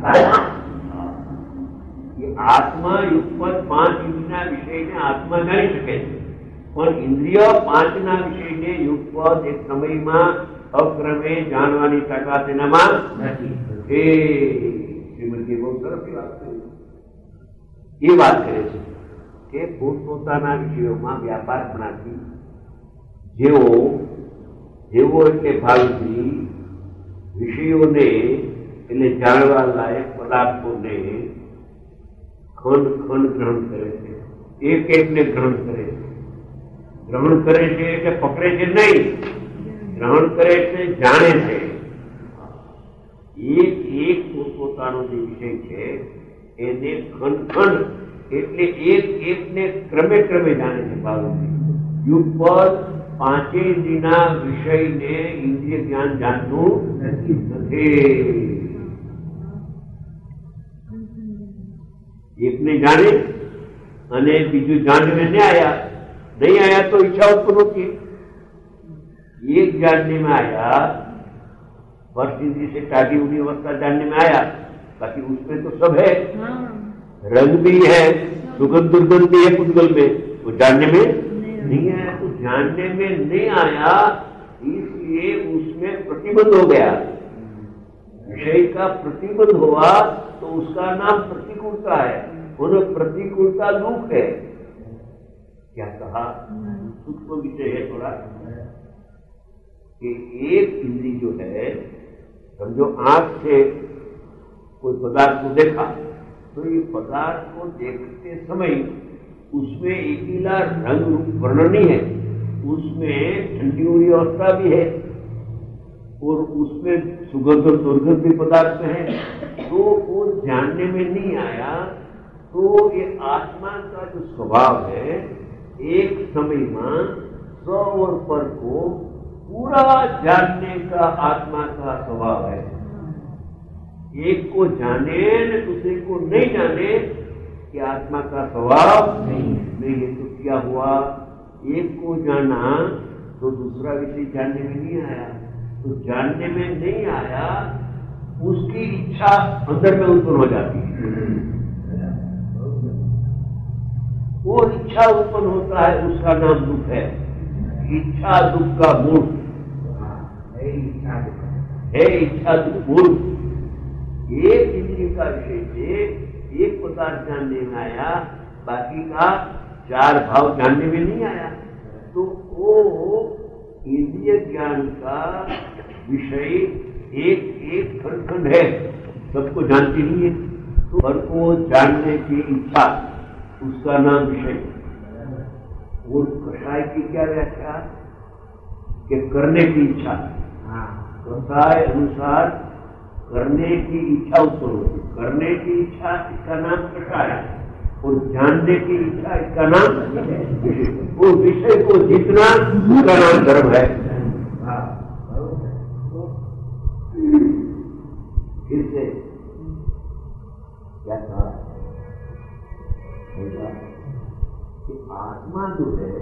Speaker 2: ये आत्मा युगपत पांच इंद्रियના વિષયને આત્મા જાણી શકે છે, પણ ઇન્દ્રિય પાંચના વિષયને યુગપત એક સમયમાં અક્રમે જાણવાની તાકાત એનામાં નથી। એ શ્રીમદજી બહુ સરસ વાત કરી, એ વાત કરે છે કે પોતપોતાના વિષયોમાં વ્યાપારપણાથી જેવો જેવો એટલે ભાવથી વિષયોને એટલે જાણવા લાયક પદાર્થોને ખંડ ખંડ ગ્રહણ કરે છે, એક એકને ગ્રહણ કરે છે। ગ્રહણ કરે છે એટલે પકડે છે નહીં, ગ્રહણ કરે છે જાણે છે। એક એક પોતપોતાનો જે વિષય છે એને ખંડ ખંડ એટલે એક એકને ક્રમે ક્રમે જાણે છે। ભાવથી યુગપત પાંચે ઇન્દ્રિયના વિષયને ઇન્દ્રિય જ્ઞાન જાણતું નથી। એકને જાણે અને બીજું જાણને नहीं आया, नहीं आया तो इच्छा उत्पन्न होती है। एक जानने में आया, स्पर्श इंद्रिय से टाटी हुई अवस्था जानने में आया, बाकी उसमें तो सब है, रंग भी है, सुगंध दुर्गंध भी है पुद्गल में, वो जानने में नहीं आया। तो जानने में नहीं आया इसलिए उसमें प्रतिबंध हो गया, विषय का प्रतिबंध हुआ तो उसका नाम प्रतिकूलता है, और प्रतिकूलता दुख है। क्या कहा, सूक्ष्म विषय है थोड़ा, कि एक इंद्रिय जो है, समझो आंख से कोई पदार्थ को देखा तो ये पदार्थ को देखते समय उसमें एकीला रंग रूप वर्ण नहीं है, उसमें ठंडी हुई अवस्था भी है और उसमें सुगंध और दुर्गंध भी पदार्थ है, तो वो जानने में नहीं आया। तो ये आत्मा का जो स्वभाव है एक समय में स्व और पर को पूरा जानने का आत्मा का स्वभाव है। एक को जाने न दूसरे को नहीं जाने कि आत्मा का स्वभाव नहीं है। तो क्या हुआ, एक को जाना तो दूसरा विषय जानने में नहीं आया, तो जानने में नहीं आया उसकी इच्छा अंदर में उत्पन्न हो जाती है। वो इच्छा उत्पन्न होता है, उसका नाम दुख है। इच्छा दुख का मूल है, इच्छा दुख मूल। एक इंद्रिय का विषय से एक पदार्थ जानने में आया, बाकी का चार भाव जानने में नहीं आया। तो वो इंद्रिय ज्ञान का विषय एक एक खंड खंड है, सबको जानती नहीं है। तो हर को जानने की इच्छा उसका नाम विषय। और कषाय की क्या व्याख्या, कि करने की इच्छा, कषाय अनुसार करने की इच्छा उत्पन्न होती, करने की इच्छा इसका नाम कषाय, और जानने की इच्छा इसका नाम विषय। वो विषय को जीतना उसका नाम धर्म है। फिर से क्या कहा कि आत्मा जो है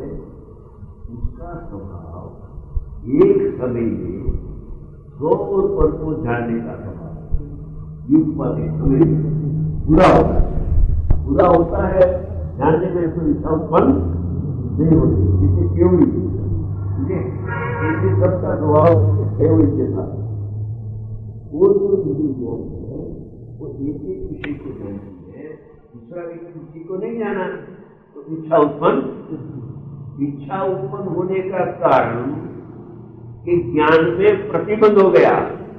Speaker 2: का स्वभाव एक समय में सौ और पर को जानने का स्वभाव युगपत समय पूरा होता है। पूरा होता है जानने में कोई इच्छा उत्पन्न नहीं होती, जिसे केवल इसे सबका स्वभाव केवल के साथ कोई कोई विधि जो है वो एक एक विषय को जानती है, दूसरा व्यक्ति किसी को नहीं जाना, तो इच्छा उत्पन्न इच्छा उत्पन्न होने का कारण कि ज्ञान में प्रतिबंध हो गया।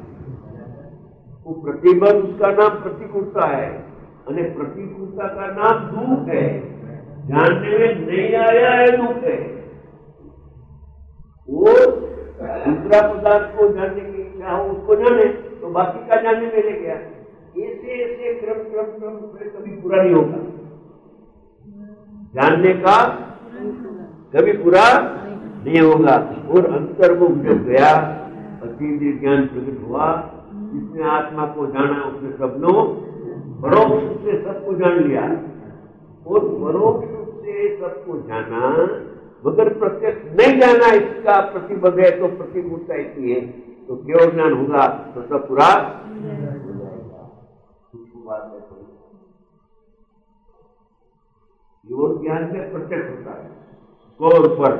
Speaker 2: वो प्रतिबंध उसका नाम प्रतिकूलता है, और प्रतिकूलता का नाम दुख है। जानने में नहीं आया है दुख है। वो दूसरा पदार्थ को जानने की इच्छा हो उसको जाने, तो बाकी का जानने में ले गया। ऐसे ऐसे क्रम क्रम क्रम से कभी पूरा नहीं होगा। जानने का कभी पूरा नहीं होगा। और अंतर्मुख जब गया, अतीन्द्रिय ज्ञान प्रकट हुआ, जिसने आत्मा को जाना उसने सबनो परोक्ष रूप से सबको जान लिया। और परोक्ष रूप से सबको जाना मगर प्रत्यक्ष नहीं जाना, इसका प्रतिबंध है। तो प्रतिकूलता इतनी है, तो केवल ज्ञान होगा तो सब पूरा हो जाएगा। कुछ बात है तो योग ज्ञान में प्रत्यक्ष होता है गौर पर।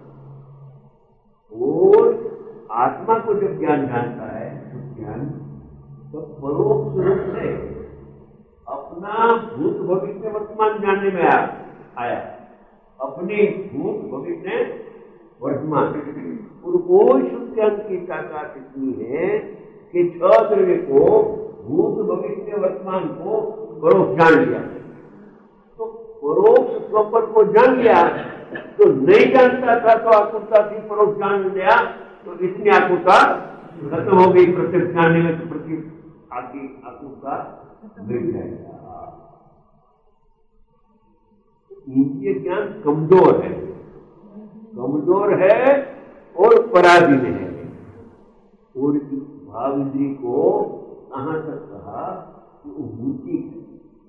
Speaker 2: और आत्मा को जब ज्ञान जानता है तो ज्ञान तो परोक्ष रूप से अपना भूत भविष्य वर्तमान जानने में आया। अपनी भूत भविष्य वर्तमान और वो शुद्ध ज्ञान की ताकत इतनी है कि छह द्रव्य को भूत भविष्य वर्तमान को परोक्ष जान लिया। तो परोक्ष स्वपर को जान लिया, तो नहीं जानता था तो आकुलता थी, परोक्ष जान लिया तो इतनी आकुलता खत्म हो गई। प्रत्यक्ष जानने में तो प्रति आकी आकुलता मिल जाएगा। इंद्रिय ज्ञान कमजोर है, कमजोर है और पराधीन है। और भाव इंद्रिय को कहां तक कहा कि वो मूर्ति है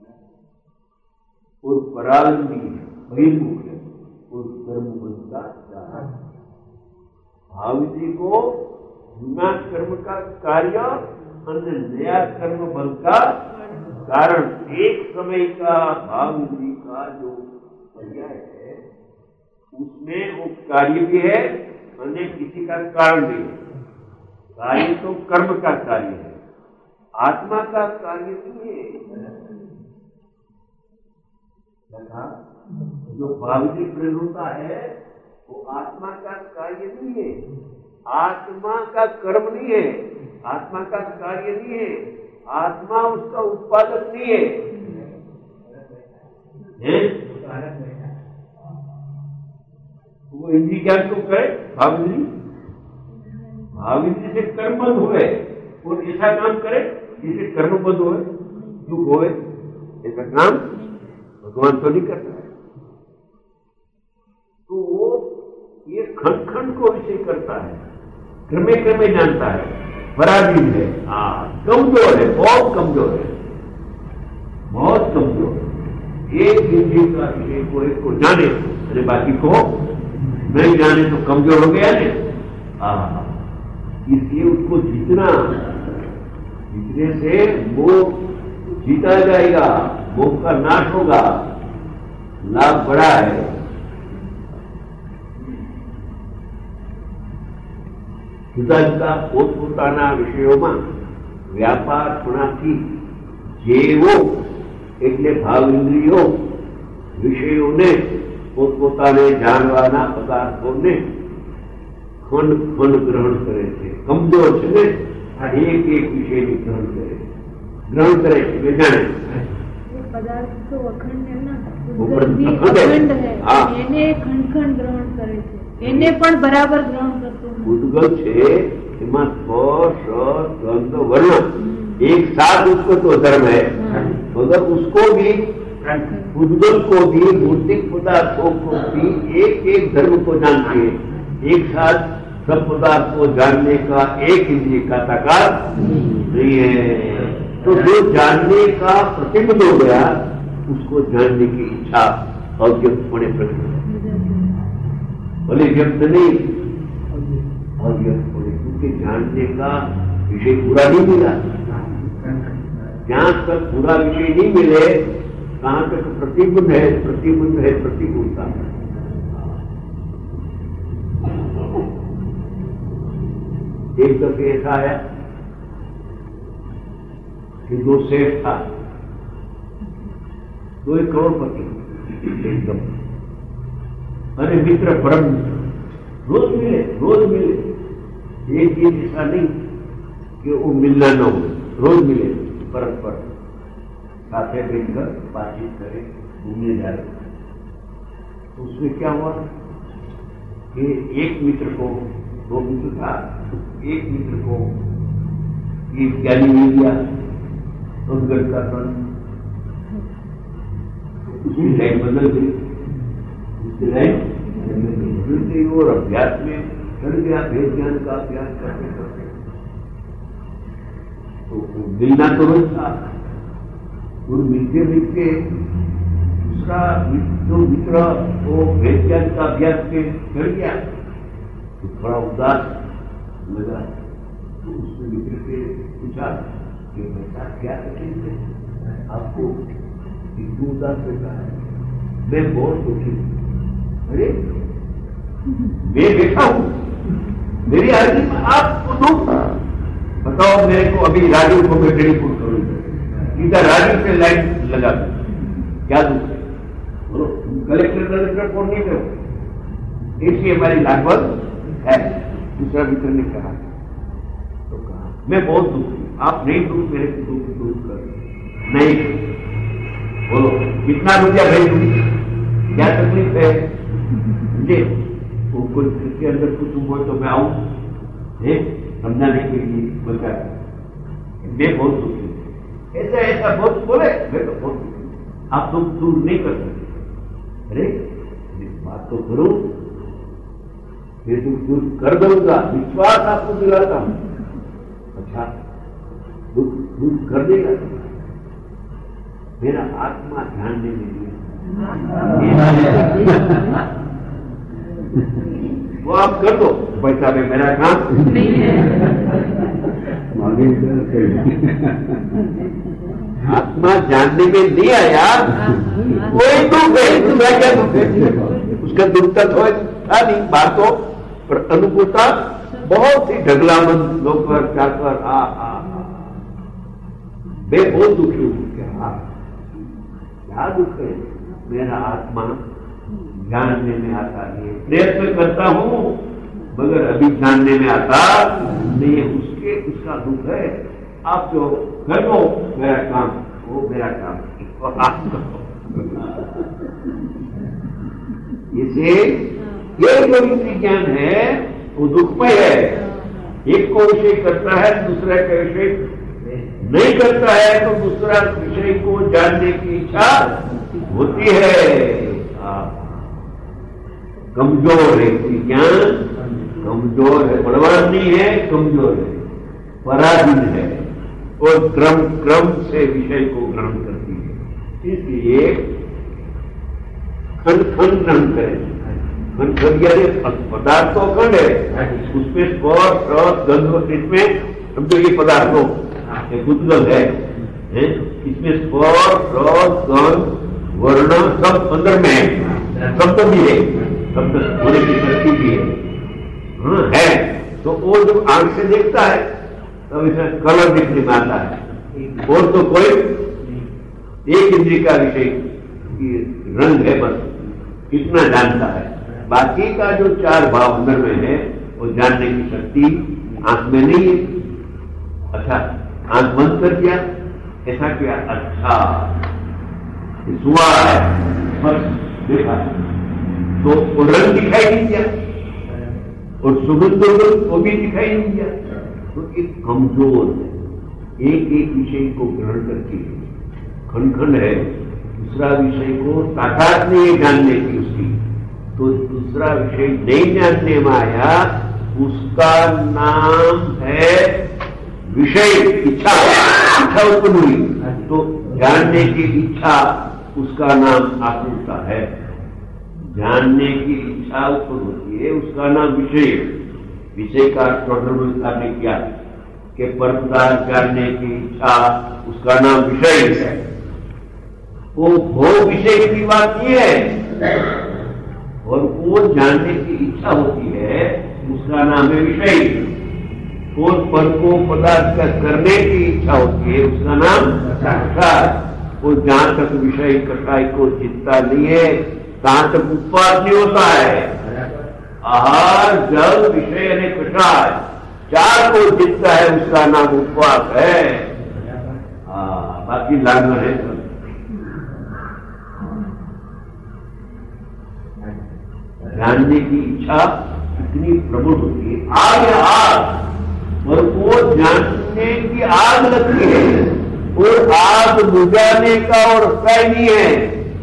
Speaker 2: और पराधीन है, बहिर्मुख है और कर्म बनता है। भाव इंद्रिय को बिना कर्म का कार्य और नया कर्म बल का कारण। एक समय का भाव इंद्रिय का जो पर्याय है उसमें वो कार्य भी है और किसी का कारण भी है। कार्य तो कर्म का कार्य है, आत्मा का कार्य नहीं है। जो भावनी प्रेम होता है वो आत्मा का कार्य नहीं है, आत्मा का कर्म नहीं है, आत्मा का कार्य नहीं है, आत्मा उसका उत्पादक नहीं है, है? वो इंद्रिय ज्ञान को करे भावनी भावनी से कर्मबद्ध हुए और ऐसा काम करे जिसे कर्मबद्ध हुए दुख होए, ऐसा काम भगवान तो नहीं करता है। तो वो ये खंड खंड को विषय करता है, क्रमे क्रमे जानता है, पराधीन है, हाँ कमजोर है, बहुत कमजोर है, बहुत कमजोर है। एक इंद्रिय का विषय को एक को जाने अरे बाकी को नहीं जाने तो कमजोर हो गया नहीं। हाँ इसलिए उसको जीतना, जीतने से वो जीता जाएगा, मोह का नाश होगा, लाभ बड़ा है। જુદા જુદા પોતપોતાના વિષયોમાં વ્યાપાર થવાથી જેવો એટલે ભાવ ઇન્દ્રિયો વિષયોને પોતપોતાને જાણવાના પદાર્થોને ખંડ ખંડ ગ્રહણ કરે છે। કમજોર છે ને આ એક એક વિષયની ગ્રહણ કરે ગ્રહણ કરે છે એટલે જાણે
Speaker 3: પદાર્થ તો અખંડ એના
Speaker 2: અખંડ
Speaker 3: है એને ખંડ ખંડ ગ્રહણ કરે છે, એને પણ બરાબર ગ્રહણ કરતો
Speaker 2: ઉદ્ગલ છે એમાં સ્પર્શ ગંધ वर्ण एक साथ उसको तो धर्म है, मगर उसको भी उद्गल को भी भौतिक पदार्थों को भी एक एक धर्म को जानते हैं। एक साथ सब पदार्थ को जानने का एक इंद्रिय का ताकत नहीं है। तो जो जानने का प्रतिबंध हो गया उसको जानने की इच्छा औद्योगिक होने प्रकट भले व्यक्त नहीं अव्यक्त होने, क्योंकि जानने का विषय पूरा नहीं मिला। जहां तक पूरा विषय नहीं मिले कहां तक प्रतिबंध है, प्रतिबंध है प्रतिकूलता। एक दफे ऐसा आया कि दो सेठ था, दो एक करोड़पति एकदम, अरे मित्र परम मित्र, रोज मिले रोज मिले, एक दिन ऐसा नहीं कि वो मिलना न हो, रोज मिले परस्पर साथ बैठकर बातचीत करें, घूमने जा रहे। तो उसमें क्या हुआ कि एक मित्र को, दो मित्र था, एक मित्र को ये ज्ञानी मिल गया उनगढ़ का कण, उसकी लाइन बदल गई, उसकी लाइन बदल गई और अभ्यास में चढ़ गया, भेद ज्ञान का अभ्यास करते करते। तो मिलना तो रोज था, और मिलते मिलते दूसरा जो मित्र वो भेद ज्ञान का अभ्यास में चढ़ गया तो थोड़ा उदास लगा। तो उसने मित्र से पूछा कि बेटा क्या तकलीफ है आपको, इतनी उदास रहता है? मैं बहुत दुखी हूं। अरे मैं बैठा हूं, मेरी हाजिरी में आपको दुख, बताओ मेरे को अभी राजू को मैं टेलीफोन करूंगा, सीधा राजू से लाइन लगा, क्या दुख है बोलो, कलेक्टर कलेक्टर फोन नहीं करो, ऐसी हमारी लागवत है। दूसरा मित्र ने कहा, तो कहा मैं बहुत दुखी, आप नहीं दुख मेरे को दुख दूर कर नहीं, बोलो कितना रुपया भेजूंगी, क्या तकलीफ है मुझे, वो कोई के अंदर कुछ हो तो मैं आऊं समझाने के लिए, बता मैं बहुत दुखी, ऐसा ऐसा बहुत बोले, मैं तो बहुत दुखी, आप दुख दूर नहीं कर सकते। अरे बात तो करो, मैं दुख दूर कर दूंगा, विश्वास आपको दिलाता हूं। अच्छा दुख दूर कर देगा, मेरा आत्मा ध्यान नहीं देगी, वो आप कर दो, पैसा में मेरा काम नहीं है। आत्मा जानने में नहीं आया, कोई दुख है, दूसरा क्या दुख है, उसका दुख तक था नहीं, बात तो पर अनुकूलता बहुत ही ढगलामंद लोग पर जाकर आ आ मैं बहुत दुखी हूं, क्या क्या दुख है, मेरा आत्मा जानने में आता है, प्रयत्न करता हूं मगर अभी जानने में आता नहीं है, उसके उसका दुख है। आप जो कर दो मेरा काम, वो मेरा काम इसे ये जो विज्ञान है वो दुखमय है, एक को विषय करता है दूसरा का विषय नहीं करता है, तो दूसरा विषय को जानने की इच्छा होती है। कमजोर है विज्ञान, कमजोर है, बलवान नहीं है, कमजोर है, पराधीन है और क्रम क्रम से विषय को ग्रहण करती है। इसलिए खंड खंड ग्रहण करें, खंड खंड यानी पदार्थ तो खंड है, उसमें स्पर्श रस गंध, इसमें समझो ये पदार्थ हो गुदगल है, है? इसमें स्पर्श रस गंध वर्ण सब अंदर में है, शब्द भी है, शब्द होने की शक्ति भी है, हाँ है। तो वो जब आंख से देखता है तब इसे कलर दिखने में आता है, और तो कोई एक इंद्रिय का विषय रंग है, बस इतना जानता है, बाकी का जो चार भाव अंदर में है वो जानने की शक्ति आंख में नहीं है। अच्छा आंख बंद कर दिया, ऐसा किया, अच्छा सुआ है बस देखा तो वो रंग दिखाई नहीं दिया और सुगंध वो भी दिखाई नहीं दिया, तो एक कमजोर है, एक एक विषय को ग्रहण करके खंड खंड है, दूसरा विषय को ताकत नहीं है जानने की उसकी, तो दूसरा विषय नहीं जानने में आया, उसका नाम है विषय इच्छा, इच्छा उत्पन्न हुई, तो जानने की इच्छा उसका नाम आकुलता है। जानने की इच्छा उत्पन्न होती होती है उसका नाम विषय है। विषय का टोटल ने किया कि पर पदार्थ जानने की इच्छा उसका नाम विषय है। वो भोग विषय की बात नहीं है, और वो जानने की इच्छा होती है उसका नाम है विषय। और पर को पदार्थ का करने की इच्छा होती है उसका नाम कषाय। वो जहां तक विषय कषाय को जीतता नहीं है तहां तक उपवास नहीं होता है। आहार जल विषय ने कषाय चार को जीतता है उसका नाम उपवास है। हाँ, बाकी लाना है। जानने की इच्छा कितनी प्रबल होती है, आग या आग, और वो जानने की आग लगती है, और आग बुझाने का और उपाय नहीं है।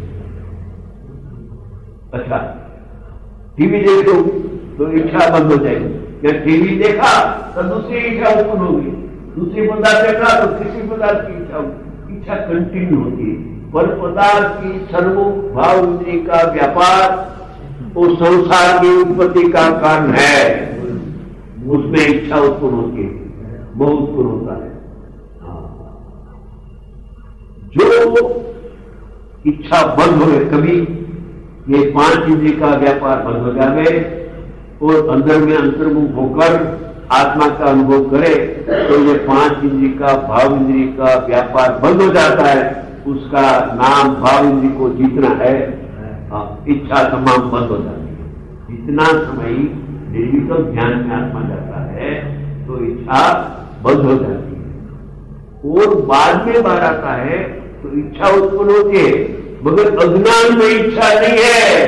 Speaker 2: अच्छा, टीवी देखो तो इच्छा बंद हो जाएगी, जब टीवी देखा तो दूसरी इच्छा उत्पन्न होगी, दूसरी पदार्थ देखा तो तीसरी पदार्थ की इच्छा होगी, इच्छा कंटिन्यू होती है। पर पदार्थ की सर्व भाव इंद्रिय का व्यापार वो संसार की उत्पत्ति का कारण है, उसमें इच्छा उत्पन्न होती है, मोह उत्पन्न होता है। जो इच्छा बंद हो कभी ये पांच इंद्रिय का व्यापार बंद हो जाए और अंदर में अंतर्मुख होकर आत्मा का अनुभव करे तो ये पांच इंद्रिय का भाव इंद्रिय का व्यापार बंद हो जाता है। उसका नाम भाव इंद्रिय को जीतना है। इच्छा तमाम बंद हो जाती है। जितना समय निर्विकल्प ध्यान में आत्मा जाता है तो इच्छा बंद हो जाती है, और बाद में बाहर आता है तो इच्छा उत्पन्न होती है, मगर अज्ञान में इच्छा नहीं है।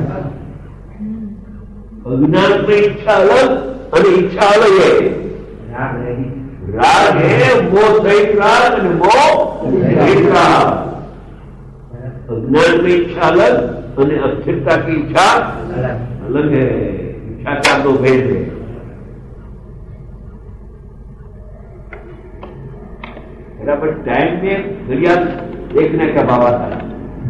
Speaker 2: अज्ञान में इच्छा अलग और इच्छा अलग है। राग है मोह सहित राग और मोह सहित राग। अज्ञान में इच्छा अलग और अस्थिरता की इच्छा अलग है। इच्छा का दो भेद है। बराबर टाइम में घड़ियाल देखने का भाव आता है।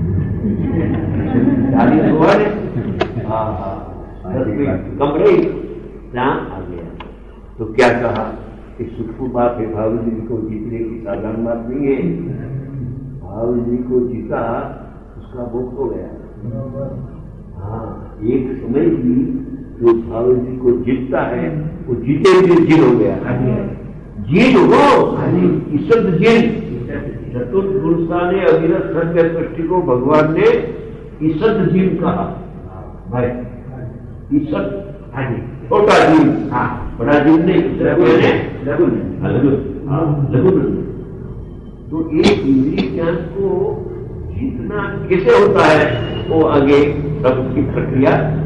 Speaker 2: चालीस हुआ ने हाँ हाँ कम रही जहां आ गया तो क्या कहा कि सूक्ष्म बात है, भाव जी को जीतने की साधारण बात नहीं है। भाव जी को जीता उसका भोग हो गया। हाँ, एक समय भी जो भाव जी को जीतता है वो जीते हुए जीत हो गया। जीत हो ईश्वर जीत चतुर्थ पुरुषा ने अविरत सत्य सृष्टि को भगवान ने ईसत जीव कहा। भाई ईसत छोटा जीव, बड़ा जीव नहीं, लघु लघु। तो एक इंद्रिय ज्ञान को जीतना कैसे होता है वो आगे सब की प्रक्रिया